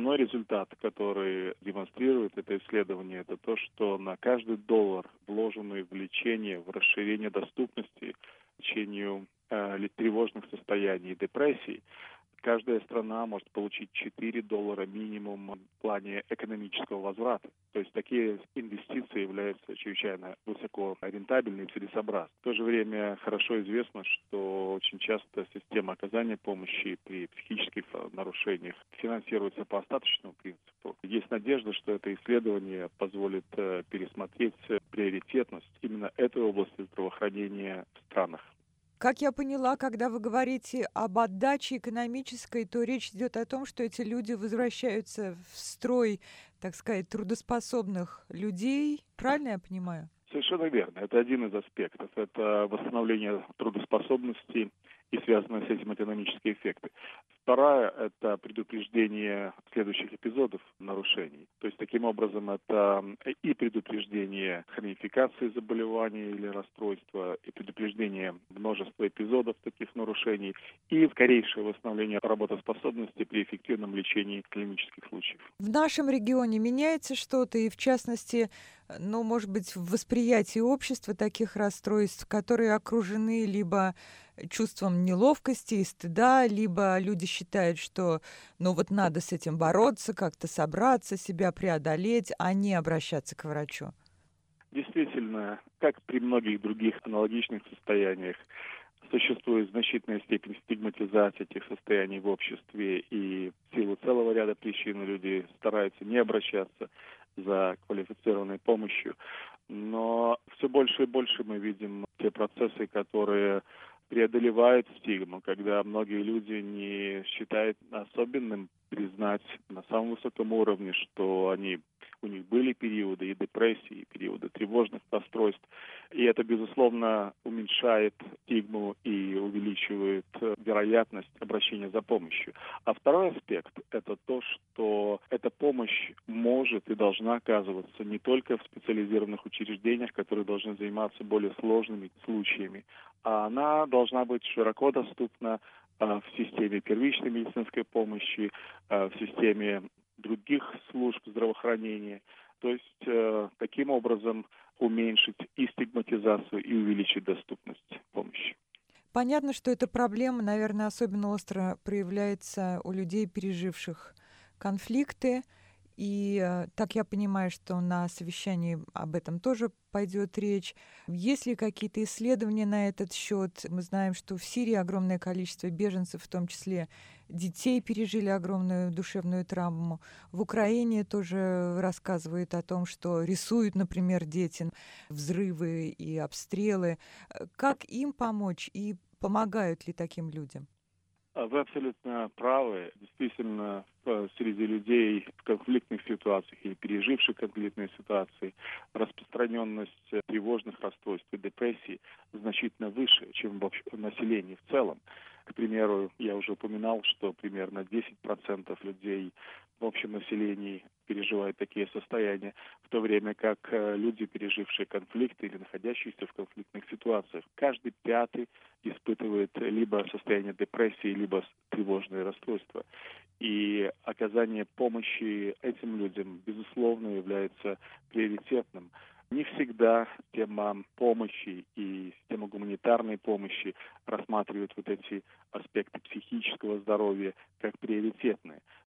основной результат, который демонстрирует это исследование, это то, что на каждый доллар, вложенный в лечение, в расширение доступности лечению тревожных состояний и депрессий, каждая страна может получить $4 минимум в плане экономического возврата. То есть такие инвестиции являются чрезвычайно высоко рентабельными и целесообразными. В то же время хорошо известно, что очень часто система оказания помощи при психических нарушениях финансируется по остаточному принципу. Есть надежда, что это исследование позволит пересмотреть приоритетность именно этой области здравоохранения в странах. Как я поняла, когда вы говорите об отдаче экономической, то речь идет о том, что эти люди возвращаются в строй, так сказать, трудоспособных людей. Правильно я понимаю? Совершенно верно. Это один из аспектов. Это восстановление трудоспособности и связанные с этим экономические эффекты. Вторая – это предупреждение следующих эпизодов нарушений. То есть, таким образом, это и предупреждение хронификации заболеваний или расстройства, и предупреждение множества эпизодов таких нарушений, и скорейшее восстановление работоспособности при эффективном лечении клинических случаев. В нашем регионе меняется что-то, и в частности, ну, может быть, в восприятии общества таких расстройств, которые окружены либо чувством неловкости и стыда, либо люди считают, что, ну, вот надо с этим бороться, как-то собраться, себя преодолеть, а не обращаться к врачу. Действительно, как при многих других аналогичных состояниях, существует значительная степень стигматизации этих состояний в обществе, и в силу целого ряда причин люди стараются не обращаться за квалифицированной помощью. Но все больше и больше мы видим те процессы, которые преодолевают стигму, когда многие люди не считают особенным признать на самом высоком уровне, что у них были периоды и депрессии, и периоды тревожных расстройств. И это, безусловно, уменьшает стигму и увеличивает вероятность обращения за помощью. А второй аспект – это то, что эта помощь может и должна оказываться не только в специализированных учреждениях, которые должны заниматься более сложными случаями, а она должна быть широко доступна в системе первичной медицинской помощи, в системе других служб здравоохранения. То есть таким образом уменьшить и стигматизацию, и увеличить доступность помощи. Понятно, что эта проблема, наверное, особенно остро проявляется у людей, переживших конфликты. И так я понимаю, что на совещании об этом тоже пойдет речь. Есть ли какие-то исследования на этот счет? Мы знаем, что в Сирии огромное количество беженцев, в том числе детей, пережили огромную душевную травму. В Украине тоже рассказывают о том, что рисуют, например, дети взрывы и обстрелы. Как им помочь и помогают ли таким людям? Вы абсолютно правы. Действительно, среди людей в конфликтных ситуациях или переживших конфликтные ситуации распространенность тревожных расстройств и депрессий значительно выше, чем в населении в целом. К примеру, я уже упоминал, что примерно 10% людей в общем населении переживают такие состояния, в то время как люди, пережившие конфликты или находящиеся в конфликтных ситуациях, каждый пятый испытывает либо состояние депрессии, либо тревожные расстройства. И оказание помощи этим людям, безусловно, является приоритетным. Не всегда тема помощи и тема гуманитарной помощи рассматривают вот эти аспекты психического здоровья как приоритетные.